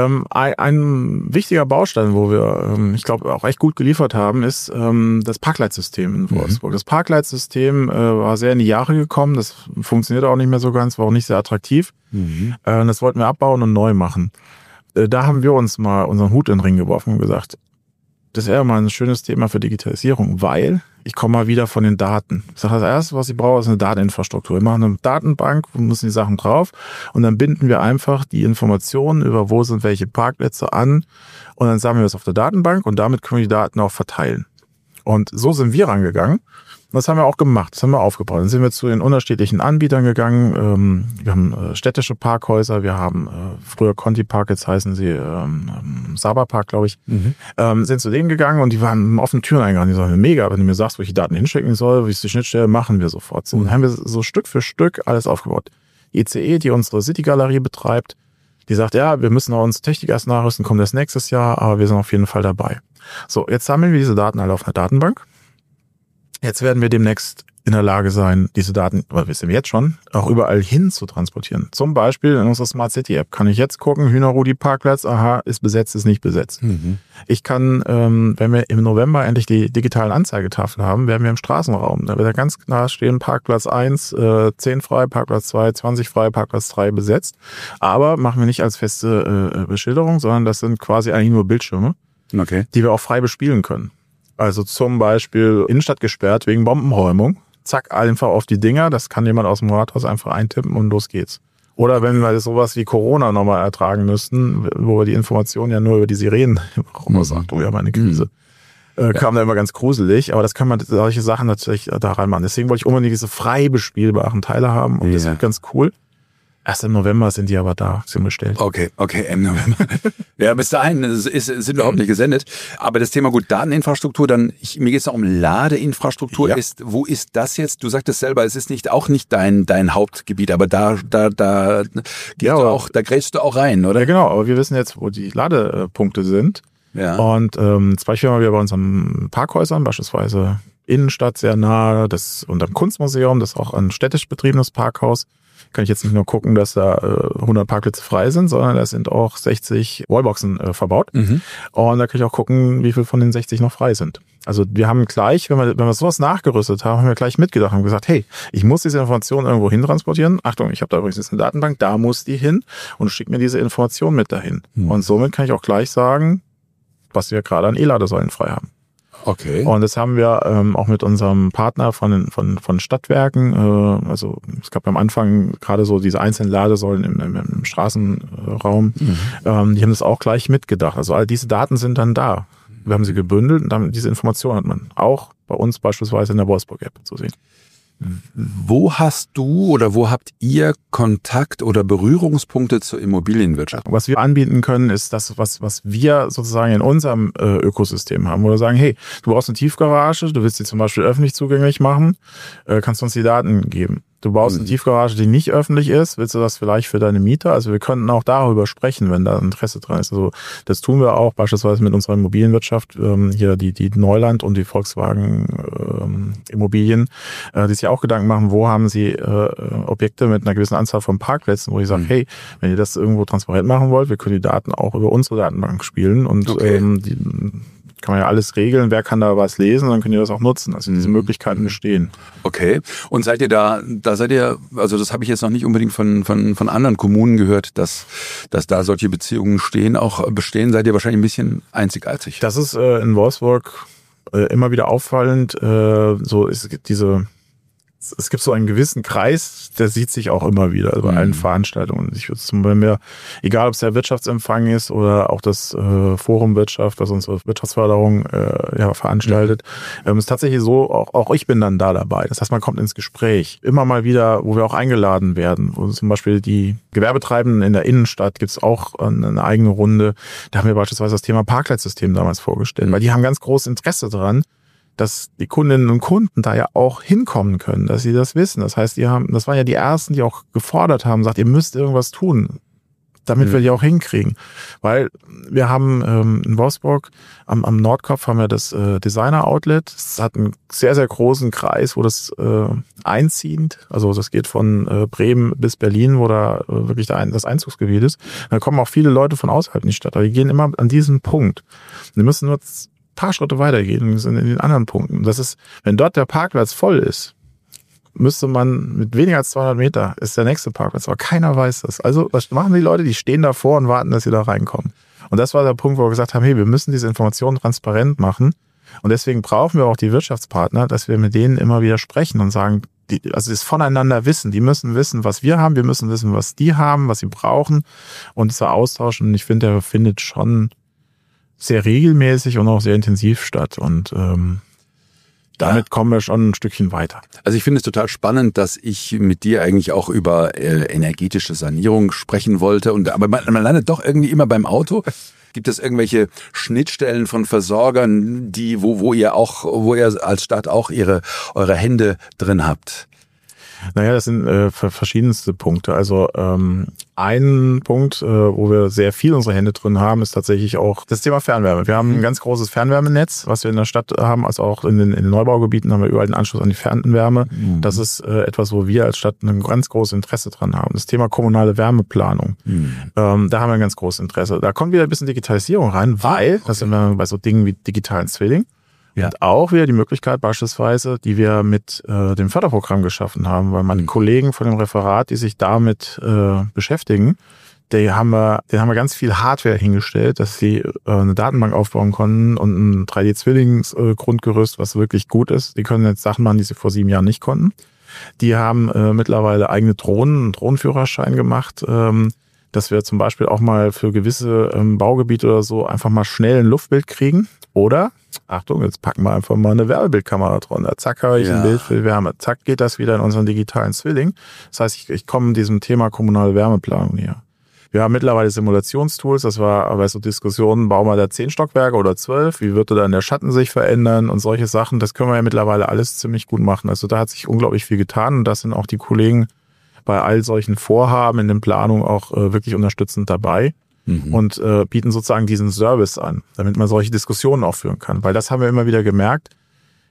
ein wichtiger Baustein, wo wir, ich glaube, auch echt gut geliefert haben, ist das Parkleitsystem in Wolfsburg. Das Parkleitsystem war sehr in die Jahre gekommen. Das funktioniert auch nicht mehr so ganz, war auch nicht sehr attraktiv. Das wollten wir abbauen und neu machen. Da haben wir uns mal unseren Hut in den Ring geworfen und gesagt, das wäre mal ein schönes Thema für Digitalisierung, weil ich komme mal wieder von den Daten. Ich sage, das Erste, was ich brauche, ist eine Dateninfrastruktur. Wir machen eine Datenbank, wo müssen die Sachen drauf und dann binden wir einfach die Informationen über wo sind welche Parkplätze an und dann sammeln wir es auf der Datenbank und damit können wir die Daten auch verteilen. Und so sind wir rangegangen. Und das haben wir auch gemacht, das haben wir aufgebaut. Dann sind wir zu den unterschiedlichen Anbietern gegangen. Wir haben städtische Parkhäuser, wir haben früher Conti Park, jetzt heißen sie Saba Park, glaube ich. Sind zu denen gegangen und die waren auf den Türeingang. Die sagen, mega, wenn du mir sagst, wo ich die Daten hinschicken soll, wie ist die Schnittstelle, machen wir sofort. So, dann haben wir so Stück für Stück alles aufgebaut. Die ICE, die unsere City-Galerie betreibt, die sagt, ja, wir müssen auch uns Technik erst nachrüsten, kommt erst nächstes Jahr, aber wir sind auf jeden Fall dabei. So, jetzt sammeln wir diese Daten alle auf einer Datenbank. Jetzt werden wir demnächst in der Lage sein, diese Daten, aber wir sind jetzt schon, auch überall hin zu transportieren. Zum Beispiel in unserer Smart City App kann ich jetzt gucken, Hühnerrudi Parkplatz, aha, ist besetzt, ist nicht besetzt. Ich kann, wenn wir im November endlich die digitalen Anzeigetafeln haben, werden wir im Straßenraum, da wird da ganz klar stehen, Parkplatz 1, 10 frei, Parkplatz 2, 20 frei, Parkplatz 3 besetzt. Aber machen wir nicht als feste Beschilderung, sondern das sind quasi eigentlich nur Bildschirme, die wir auch frei bespielen können. Also zum Beispiel Innenstadt gesperrt wegen Bombenräumung. Zack, einfach auf die Dinger. Das kann jemand aus dem Rathaus einfach eintippen und los geht's. Oder wenn wir sowas wie Corona nochmal ertragen müssten, wo wir die Informationen ja nur über die Sirenen sagt, wir haben eine Krise. Kam da immer ganz gruselig. Aber das kann man solche Sachen natürlich da reinmachen. Deswegen wollte ich unbedingt diese frei bespielbaren Teile haben. Und das wird ganz cool. Erst im November sind die aber da, sind bestellt. Okay, im November. Ja, bis dahin sind überhaupt nicht gesendet. Aber das Thema gut, Dateninfrastruktur, dann, mir geht es auch um Ladeinfrastruktur. Ja. Wo ist das jetzt? Du sagtest selber, es ist auch nicht dein Hauptgebiet, aber da grätschst du auch rein, oder? Ja, genau, aber wir wissen jetzt, wo die Ladepunkte sind. Ja. Und zum Beispiel haben wir bei unseren Parkhäusern, beispielsweise Innenstadt sehr nah, das und am Kunstmuseum, das ist auch ein städtisch betriebenes Parkhaus. kann ich jetzt nicht nur gucken, dass da 100 Parkplätze frei sind, sondern da sind auch 60 Wallboxen verbaut. Und da kann ich auch gucken, wie viel von den 60 noch frei sind. Also wir haben gleich, wenn wir sowas nachgerüstet haben wir gleich mitgedacht und gesagt, hey, ich muss diese Information irgendwo hin transportieren. Achtung, ich habe da übrigens jetzt eine Datenbank, da muss die hin und schick mir diese Information mit dahin. Und somit kann ich auch gleich sagen, was wir gerade an E-Ladesäulen frei haben. Okay. Und das haben wir auch mit unserem Partner von Stadtwerken, also es gab am Anfang gerade so diese einzelnen Ladesäulen im Straßenraum, die haben das auch gleich mitgedacht. Also all diese Daten sind dann da. Wir haben sie gebündelt und dann diese Information hat man auch bei uns beispielsweise in der Wolfsburg-App zu sehen. Wo hast du oder wo habt ihr Kontakt oder Berührungspunkte zur Immobilienwirtschaft? Was wir anbieten können, ist das, was wir sozusagen in unserem Ökosystem haben. Wo wir sagen, hey, du brauchst eine Tiefgarage, du willst die zum Beispiel öffentlich zugänglich machen, kannst du uns die Daten geben. Du baust eine Tiefgarage, die nicht öffentlich ist, willst du das vielleicht für deine Mieter? Also wir könnten auch darüber sprechen, wenn da Interesse dran ist. Also das tun wir auch beispielsweise mit unserer Immobilienwirtschaft, hier die Neuland und die Volkswagen Immobilien, die sich auch Gedanken machen, wo haben sie Objekte mit einer gewissen Anzahl von Parkplätzen, wo ich sage, hey, wenn ihr das irgendwo transparent machen wollt, wir können die Daten auch über unsere Datenbank spielen und kann man ja alles regeln, wer kann da was lesen, dann könnt ihr das auch nutzen. Also diese Möglichkeiten bestehen. Okay. Und seid ihr da seid ihr, also das habe ich jetzt noch nicht unbedingt von anderen Kommunen gehört, dass da solche Beziehungen bestehen, seid ihr wahrscheinlich ein bisschen einzigartig. Das ist in Wolfsburg immer wieder auffallend. Es gibt so einen gewissen Kreis, der sieht sich auch immer wieder bei allen Veranstaltungen. Ich würde zum Beispiel, egal ob es der Wirtschaftsempfang ist oder auch das Forum Wirtschaft, das unsere Wirtschaftsförderung veranstaltet, ist tatsächlich so, auch ich bin dann da dabei. Das heißt, man kommt ins Gespräch. Immer mal wieder, wo wir auch eingeladen werden, wo zum Beispiel die Gewerbetreibenden in der Innenstadt gibt es auch eine eigene Runde. Da haben wir beispielsweise das Thema Parkleitsystem damals vorgestellt, weil die haben ganz großes Interesse daran, dass die Kundinnen und Kunden da ja auch hinkommen können, dass sie das wissen. Das heißt, das waren ja die Ersten, die auch gefordert haben, sagt, ihr müsst irgendwas tun, damit wir die auch hinkriegen. Weil wir haben in Wolfsburg am Nordkopf haben wir das Designer-Outlet. Es hat einen sehr, sehr großen Kreis, wo das einzieht. Also das geht von Bremen bis Berlin, wo da wirklich das Einzugsgebiet ist. Da kommen auch viele Leute von außerhalb in die Stadt. Aber die gehen immer an diesen Punkt. Die müssen nur paar Schritte weitergehen und sind in den anderen Punkten. Das ist, wenn dort der Parkplatz voll ist, müsste man mit weniger als 200 Meter ist der nächste Parkplatz, aber keiner weiß das. Also was machen die Leute? Die stehen davor und warten, dass sie da reinkommen. Und das war der Punkt, wo wir gesagt haben, hey, wir müssen diese Informationen transparent machen und deswegen brauchen wir auch die Wirtschaftspartner, dass wir mit denen immer wieder sprechen und sagen, also das voneinander wissen. Die müssen wissen, was wir haben, wir müssen wissen, was die haben, was sie brauchen und dieser Austausch. Und ich finde, der findet schon sehr regelmäßig und auch sehr intensiv statt und damit kommen wir schon ein Stückchen weiter. Also ich finde es total spannend, dass ich mit dir eigentlich auch über energetische Sanierung sprechen wollte aber man landet doch irgendwie immer beim Auto. Gibt es irgendwelche Schnittstellen von Versorgern, wo ihr als Stadt auch eure Hände drin habt? Naja, das sind verschiedenste Punkte. Also ein Punkt, wo wir sehr viel unsere Hände drin haben, ist tatsächlich auch das Thema Fernwärme. Wir haben ein ganz großes Fernwärmenetz, was wir in der Stadt haben, also auch in den Neubaugebieten haben wir überall den Anschluss an die Fernwärme. Das ist etwas, wo wir als Stadt ein ganz großes Interesse dran haben. Das Thema kommunale Wärmeplanung, da haben wir ein ganz großes Interesse. Da kommt wieder ein bisschen Digitalisierung rein, weil, das sind wir bei so Dingen wie digitalen Zwilling, und auch wieder die Möglichkeit beispielsweise, die wir mit dem Förderprogramm geschaffen haben, weil meine Kollegen von dem Referat, die sich damit beschäftigen, denen haben wir ganz viel Hardware hingestellt, dass sie eine Datenbank aufbauen konnten und ein 3D-Zwillings-Grundgerüst, was wirklich gut ist. Die können jetzt Sachen machen, die sie vor 7 Jahren nicht konnten. Die haben mittlerweile eigene einen Drohnenführerschein gemacht, dass wir zum Beispiel auch mal für gewisse Baugebiete oder so einfach mal schnell ein Luftbild kriegen. Oder, Achtung, jetzt packen wir einfach mal eine Wärmebildkamera drunter. Zack, habe ich ein Bild für Wärme. Zack, geht das wieder in unseren digitalen Zwilling. Das heißt, ich komme diesem Thema kommunale Wärmeplanung näher. Wir haben mittlerweile Simulationstools, das war bei so Diskussionen, bauen wir da 10 Stockwerke oder 12, wie würde dann der Schatten sich verändern und solche Sachen. Das können wir ja mittlerweile alles ziemlich gut machen. Also da hat sich unglaublich viel getan und das sind auch die Kollegen bei all solchen Vorhaben in den Planungen auch wirklich unterstützend dabei. Und bieten sozusagen diesen Service an, damit man solche Diskussionen auch führen kann. Weil das haben wir immer wieder gemerkt,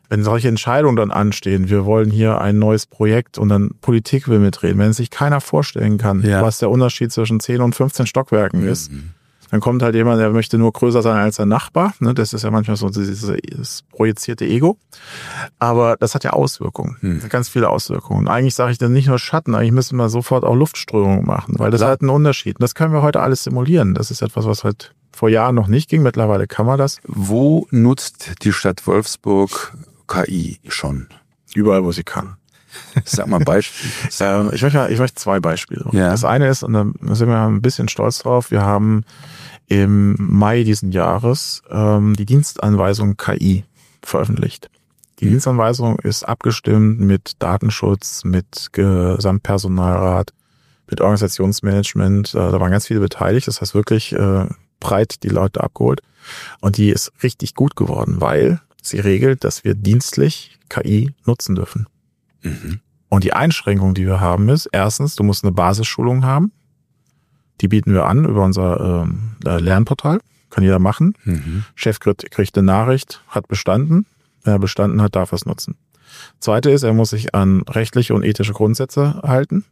wenn solche Entscheidungen dann anstehen, wir wollen hier ein neues Projekt und dann Politik will mitreden, wenn sich keiner vorstellen kann, was der Unterschied zwischen 10 und 15 Stockwerken ist, dann kommt halt jemand, der möchte nur größer sein als sein Nachbar. Ne? Das ist ja manchmal so dieses projizierte Ego. Aber das hat ja Auswirkungen, ganz viele Auswirkungen. Und eigentlich sage ich dann nicht nur Schatten, eigentlich müssen wir sofort auch Luftströmungen machen, weil das hat einen Unterschied. Und das können wir heute alles simulieren. Das ist etwas, was halt vor Jahren noch nicht ging. Mittlerweile kann man das. Wo nutzt die Stadt Wolfsburg KI schon? Überall, wo sie kann. Sag mal ein Beispiel. Ich möchte 2 Beispiele. Ja. Das eine ist, und da sind wir ein bisschen stolz drauf, wir haben im Mai diesen Jahres die Dienstanweisung KI veröffentlicht. Die Dienstanweisung ist abgestimmt mit Datenschutz, mit Gesamtpersonalrat, mit Organisationsmanagement. Da waren ganz viele beteiligt. Das heißt wirklich breit die Leute abgeholt. Und die ist richtig gut geworden, weil sie regelt, dass wir dienstlich KI nutzen dürfen. Und die Einschränkung, die wir haben, ist, erstens, du musst eine Basisschulung haben. Die bieten wir an über unser Lernportal. Kann jeder machen. Chef kriegt eine Nachricht, hat bestanden. Wenn er bestanden hat, darf er es nutzen. Zweite ist, er muss sich an rechtliche und ethische Grundsätze halten,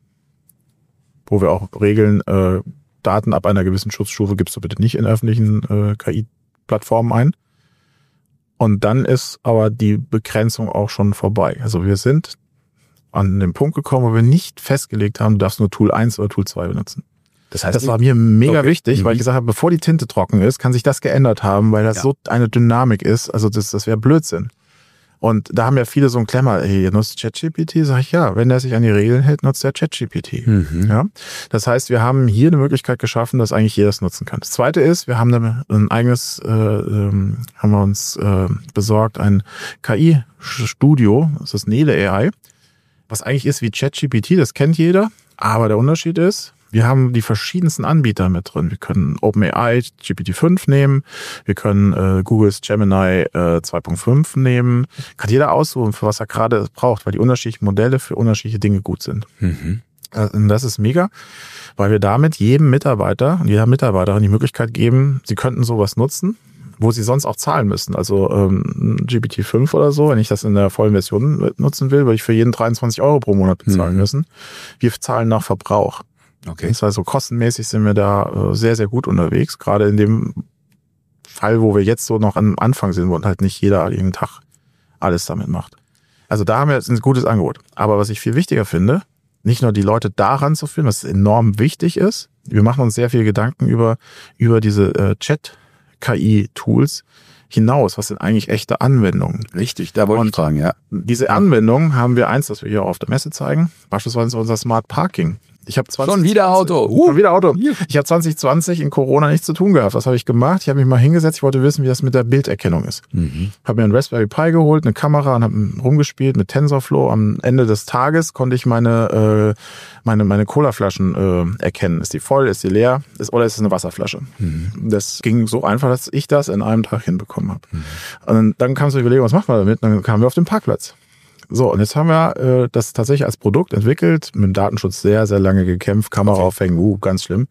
wo wir auch regeln, Daten ab einer gewissen Schutzstufe gibst du bitte nicht in öffentlichen KI-Plattformen ein. Und dann ist aber die Begrenzung auch schon vorbei. Also wir sind an den Punkt gekommen, wo wir nicht festgelegt haben, du darfst nur Tool 1 oder Tool 2 benutzen. Das heißt, das war mir mega wichtig, weil ich gesagt habe, bevor die Tinte trocken ist, kann sich das geändert haben, weil das so eine Dynamik ist. Also das wäre Blödsinn. Und da haben ja viele so einen Klemmer, ihr nutzt ChatGPT? Sag ich, ja, wenn der sich an die Regeln hält, nutzt der ChatGPT. Ja? Das heißt, wir haben hier eine Möglichkeit geschaffen, dass eigentlich jeder es nutzen kann. Das Zweite ist, wir haben ein eigenes, haben wir uns besorgt, ein KI-Studio, das ist Nele AI, was eigentlich ist wie ChatGPT, das kennt jeder, aber der Unterschied ist, wir haben die verschiedensten Anbieter mit drin. Wir können OpenAI GPT-5 nehmen. Wir können Googles Gemini 2.5 nehmen. Kann jeder aussuchen, für was er gerade braucht, weil die unterschiedlichen Modelle für unterschiedliche Dinge gut sind. Und das ist mega, weil wir damit jedem Mitarbeiter und jeder Mitarbeiterin die Möglichkeit geben, sie könnten sowas nutzen, wo sie sonst auch zahlen müssen. Also GPT-5 oder so, wenn ich das in der vollen Version nutzen will, würde ich für jeden 23 € pro Monat bezahlen müssen. Wir zahlen nach Verbrauch. Okay. Das heißt, so kostenmäßig sind wir da sehr, sehr gut unterwegs. Gerade in dem Fall, wo wir jetzt so noch am Anfang sind, wo halt nicht jeder jeden Tag alles damit macht. Also da haben wir jetzt ein gutes Angebot. Aber was ich viel wichtiger finde, nicht nur die Leute daran zu führen, was enorm wichtig ist. Wir machen uns sehr viel Gedanken über diese Chat-KI-Tools hinaus. Was sind eigentlich echte Anwendungen? Richtig, da wollte ich fragen, ja. Diese Anwendungen haben wir das wir hier auch auf der Messe zeigen. Beispielsweise unser Smart Parking. Ich habe schon wieder Auto. Schon wieder Auto. Ich habe 2020 in Corona nichts zu tun gehabt. Was habe ich gemacht? Ich habe mich mal hingesetzt. Ich wollte wissen, wie das mit der Bilderkennung ist. Habe mir einen Raspberry Pi geholt, eine Kamera und habe rumgespielt mit TensorFlow. Am Ende des Tages konnte ich meine Colaflaschen erkennen. Ist die voll? Ist die leer? Oder ist es eine Wasserflasche? Das ging so einfach, dass ich das in einem Tag hinbekommen habe. Und dann kam so die Überlegung, was machen wir damit? Dann kamen wir auf den Parkplatz. So, und jetzt haben wir das tatsächlich als Produkt entwickelt, mit dem Datenschutz sehr, sehr lange gekämpft, Kamera aufhängen, ganz schlimm,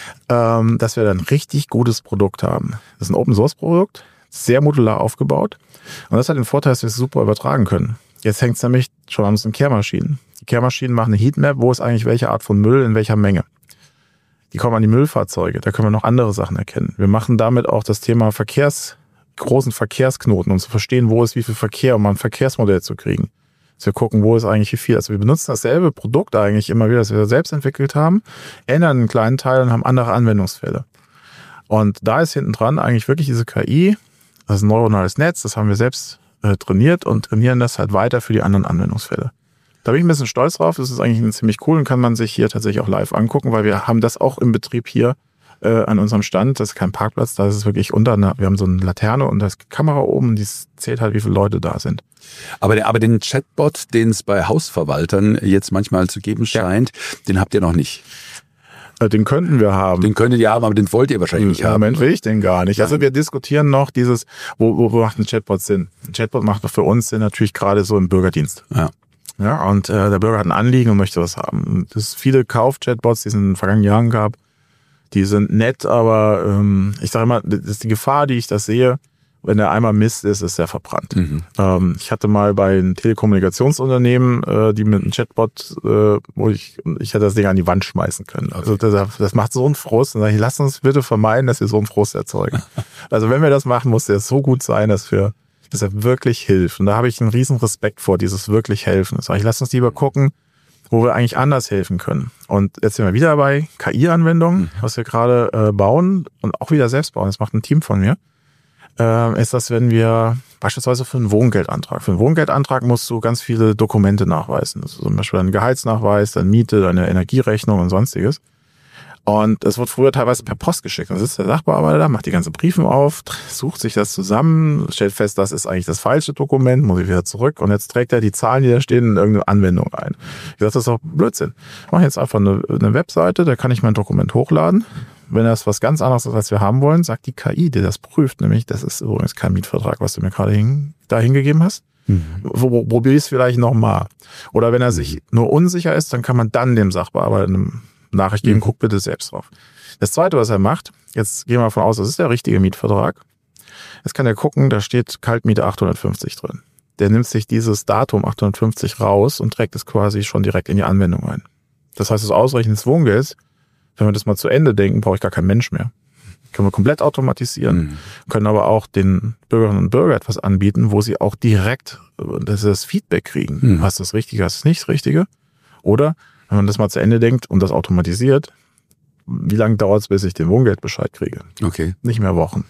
dass wir dann ein richtig gutes Produkt haben. Das ist ein Open-Source-Produkt, sehr modular aufgebaut und das hat den Vorteil, dass wir es super übertragen können. Jetzt hängt es nämlich schon an unseren Kehrmaschinen. Die Kehrmaschinen machen eine Heatmap, wo ist eigentlich welche Art von Müll in welcher Menge. Die kommen an die Müllfahrzeuge, da können wir noch andere Sachen erkennen. Wir machen damit auch das Thema großen Verkehrsknoten, um zu verstehen, wo ist wie viel Verkehr, um mal ein Verkehrsmodell zu kriegen. Wir gucken, wo ist eigentlich wie viel. Also wir benutzen dasselbe Produkt eigentlich immer wieder, das wir selbst entwickelt haben, ändern einen kleinen Teil und haben andere Anwendungsfälle. Und da ist hinten dran eigentlich wirklich diese KI, das ist ein neuronales Netz, das haben wir selbst trainiert und trainieren das halt weiter für die anderen Anwendungsfälle. Da bin ich ein bisschen stolz drauf, das ist eigentlich ziemlich cool und kann man sich hier tatsächlich auch live angucken, weil wir haben das auch im Betrieb hier an unserem Stand. Das ist kein Parkplatz, da ist es wirklich wir haben so eine Laterne und da ist Kamera oben, die zählt halt, wie viele Leute da sind. Aber den Chatbot, den es bei Hausverwaltern jetzt manchmal zu geben scheint, den habt ihr noch nicht. Den könnten wir haben. Den könntet ihr haben, aber den wollt ihr wahrscheinlich nicht haben. Im Moment will ich den gar nicht. Also wir diskutieren noch wo macht ein Chatbot Sinn? Ein Chatbot macht für uns Sinn natürlich gerade so im Bürgerdienst. Ja, und der Bürger hat ein Anliegen und möchte was haben. Das viele Kauf-Chatbots, die es in den vergangenen Jahren gab, die sind nett, aber ich sage immer, das ist die Gefahr, die ich das sehe, Wenn der einmal Mist ist der verbrannt. Ich hatte mal bei einem Telekommunikationsunternehmen, die mit einem Chatbot, wo ich hätte das Ding an die Wand schmeißen können. Also das macht so einen Frust. Und dann sage ich, lasst uns bitte vermeiden, dass wir so einen Frust erzeugen. Also wenn wir das machen, muss der so gut sein, dass er wirklich hilft. Und da habe ich einen riesen Respekt vor, dieses wirklich helfen. Das sage ich, lasst uns lieber gucken, wo wir eigentlich anders helfen können. Und jetzt sind wir wieder bei KI-Anwendungen, was wir gerade bauen und auch wieder selbst bauen. Das macht ein Team von mir. Ist das, wenn wir beispielsweise für einen Wohngeldantrag musst du ganz viele Dokumente nachweisen. Das ist zum Beispiel dein Gehaltsnachweis, deine Miete, deine Energierechnung und sonstiges. Und es wird früher teilweise per Post geschickt. Dann sitzt der Sachbearbeiter da, macht die ganzen Briefe auf, sucht sich das zusammen, stellt fest, das ist eigentlich das falsche Dokument, muss ich wieder zurück. Und jetzt trägt er die Zahlen, die da stehen, in irgendeine Anwendung ein. Ich sage, das ist doch Blödsinn. Ich mache jetzt einfach eine Webseite, da kann ich mein Dokument hochladen. Wenn das was ganz anderes ist, als wir haben wollen, sagt die KI, die das prüft, nämlich, das ist übrigens kein Mietvertrag, was du mir gerade da hingegeben hast. Probier es vielleicht nochmal. Oder wenn er sich nur unsicher ist, dann kann man dann dem Sachbearbeiter eine Nachricht geben, guck bitte selbst drauf. Das Zweite, was er macht, jetzt gehen wir davon aus, das ist der richtige Mietvertrag. Jetzt kann er gucken, da steht Kaltmiete 850 drin. Der nimmt sich dieses Datum 850 raus und trägt es quasi schon direkt in die Anwendung ein. Das heißt, das Ausrechnen des Wohngelds, wenn wir das mal zu Ende denken, brauche ich gar keinen Mensch mehr. Können wir komplett automatisieren. Können aber auch den Bürgerinnen und Bürgern etwas anbieten, wo sie auch direkt das Feedback kriegen. Was ist das Richtige, was ist nicht das Richtige? Oder, wenn man das mal zu Ende denkt und das automatisiert, wie lange dauert es, bis ich den Wohngeldbescheid kriege? Okay. Nicht mehr Wochen.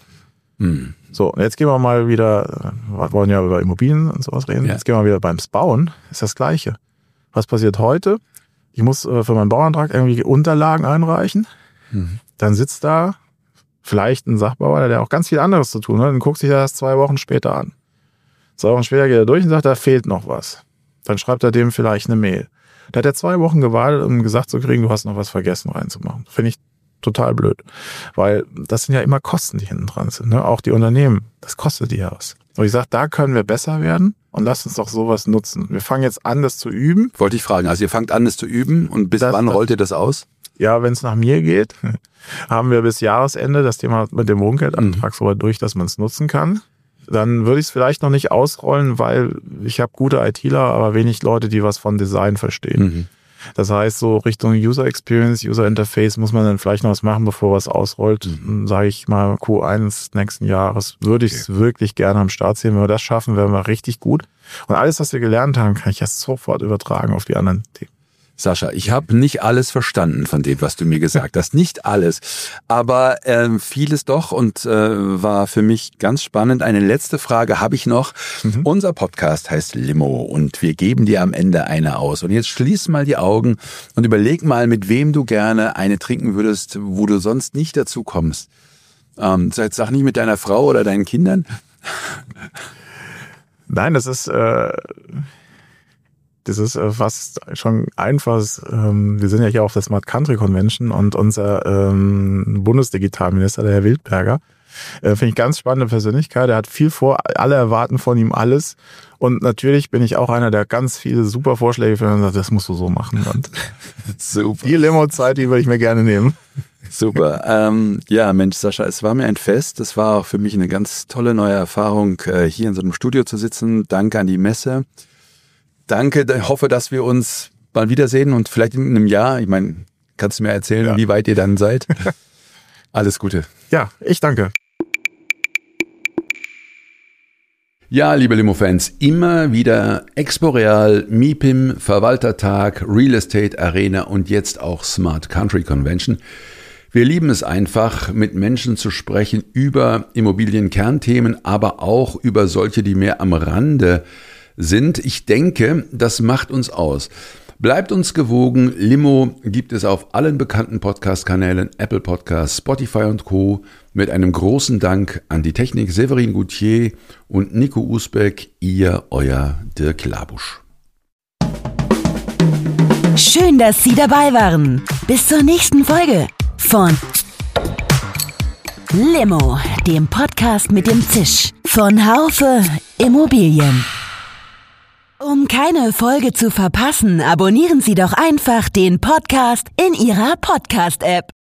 So, jetzt gehen wir mal wieder, wir wollen ja über Immobilien und sowas reden, Jetzt gehen wir wieder beim Bauen, ist das Gleiche. Was passiert heute? Ich muss für meinen Bauantrag irgendwie Unterlagen einreichen. Dann sitzt da vielleicht ein Sachbearbeiter, der auch ganz viel anderes zu tun hat, und guckt sich das 2 Wochen später an. 2 Wochen später geht er durch und sagt, da fehlt noch was. Dann schreibt er dem vielleicht eine Mail. Da hat er 2 Wochen gewartet, um gesagt zu kriegen, du hast noch was vergessen reinzumachen. Finde ich total blöd. Weil das sind ja immer Kosten, die hinten dran sind. Ne? Auch die Unternehmen, das kostet die ja was. Und ich sage, da können wir besser werden und lasst uns doch sowas nutzen. Wir fangen jetzt an, das zu üben. Wollte ich fragen, also ihr fangt an, das zu üben und bis wann rollt ihr das aus? Ja, wenn es nach mir geht, haben wir bis Jahresende das Thema mit dem Wohngeldantrag so weit durch, dass man es nutzen kann. Dann würde ich es vielleicht noch nicht ausrollen, weil ich habe gute ITler, aber wenig Leute, die was von Design verstehen. Das heißt, so Richtung User Experience, User Interface muss man dann vielleicht noch was machen, bevor was ausrollt. Sage ich mal, Q1 nächsten Jahres würde ich es wirklich gerne am Start sehen. Wenn wir das schaffen, wären wir richtig gut. Und alles, was wir gelernt haben, kann ich jetzt sofort übertragen auf die anderen Themen. Sascha, ich habe nicht alles verstanden von dem, was du mir gesagt hast. Nicht alles, aber vieles doch und war für mich ganz spannend. Eine letzte Frage habe ich noch. Unser Podcast heißt Limo und wir geben dir am Ende eine aus. Und jetzt schließ mal die Augen und überleg mal, mit wem du gerne eine trinken würdest, wo du sonst nicht dazu kommst. Sag nicht mit deiner Frau oder deinen Kindern. Nein, das ist fast schon einfach. Wir sind ja hier auf der Smart Country Convention und unser Bundesdigitalminister, der Herr Wildberger, finde ich ganz spannende Persönlichkeit. Er hat viel vor, alle erwarten von ihm alles. Und natürlich bin ich auch einer, der ganz viele super Vorschläge findet und sagt, das musst du so machen. Und super. Die Limo-Zeit, die würde ich mir gerne nehmen. Super. Ja, Mensch, Sascha, es war mir ein Fest. Es war auch für mich eine ganz tolle neue Erfahrung, hier in so einem Studio zu sitzen. Danke an die Messe. Danke, ich hoffe, dass wir uns mal wiedersehen und vielleicht in einem Jahr, ich meine, kannst du mir erzählen, wie weit ihr dann seid? Alles Gute. Ja, ich danke. Ja, liebe Limo-Fans, immer wieder Expo-Real, MIPIM, Verwaltertag, Real Estate Arena und jetzt auch Smart Country Convention. Wir lieben es einfach, mit Menschen zu sprechen über Immobilienkernthemen, aber auch über solche, die mehr am Rande sind. Ich denke, das macht uns aus. Bleibt uns gewogen. Limo gibt es auf allen bekannten Podcast-Kanälen, Apple Podcasts, Spotify und Co. Mit einem großen Dank an die Technik Severin Goutier und Nico Usbeck, ihr, euer Dirk Labusch. Schön, dass Sie dabei waren. Bis zur nächsten Folge von Limo, dem Podcast mit dem Zisch von Haufe Immobilien. Um keine Folge zu verpassen, abonnieren Sie doch einfach den Podcast in Ihrer Podcast-App.